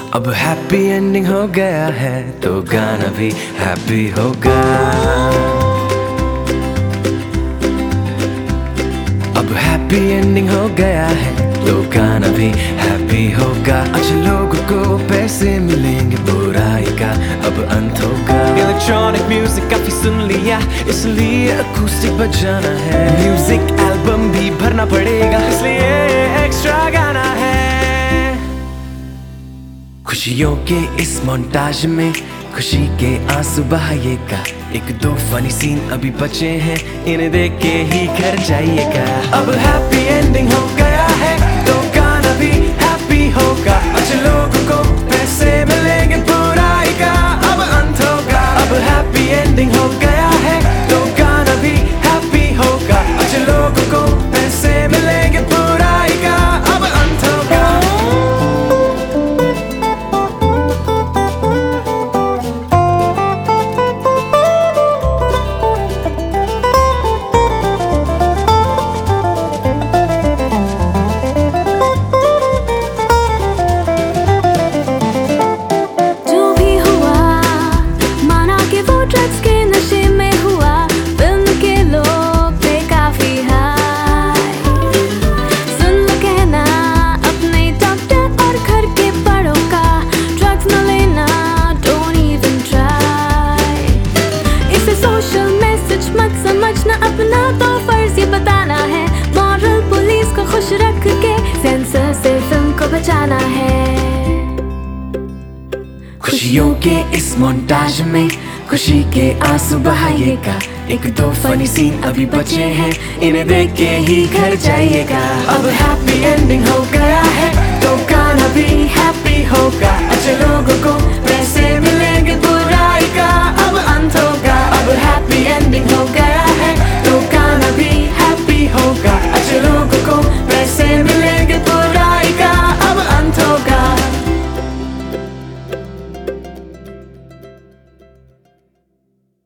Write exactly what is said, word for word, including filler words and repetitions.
अब happy ending हो गया है तो गाना भी हैप्पी होगा। अब हैप्पी एंडिंग हो गया है तो गाना भी हैप्पी होगा। अच्छे लोगों को पैसे मिलेंगे, बुराई का अब अंत होगा। इलेक्ट्रॉनिक म्यूजिक काफी सुन लिया, इसलिए अकूस्टिक बजाना है। म्यूजिक एल्बम भी भरना पड़ेगा, इसलिए एक्स्ट्रा गाना है। खुशियों के इस मोन्टाज में खुशी के आंसू बहाइएगा। एक दो फनी सीन अभी बचे हैं, इन्हें देख के ही घर जाइएगा। अब हैप्पी एंडिंग हो गया है तो गाना भी हैप्पी होगा। अच्छे लोगों को पैसे मिलेंगे, बुराई का अब अंत होगा। अब हैप्पी एंडिंग हो गया है तो गाना भी हैप्पी होगा। अच्छे लोगों को पैसे मिलेंगे, बुराई का अब अंत होगा। ड्रग्स के नशे में हुआ, फिल्म के लोग थे काफी हाई। सुन लो कहना अपने डॉक्टर और घर के बड़ों का, ड्रग्स न लेना, डोंट इवन ट्राई। इसे सोशल मैसेज मत समझना, अपना तो फर्ज ये बताना है। मॉरल पुलिस को खुश रख के सेंसर से फिल्म को बचाना है। खुशियों के इस मोन्टाज में खुशी के आंसू बहाइएगा। एक दो फनी सीन अभी बचे हैं, इन्हें देख के ही घर जाइएगा। अब हैप्पी एंडिंग हो गया है तो गाना भी हैप्पी होगा। अच्छे लोगों को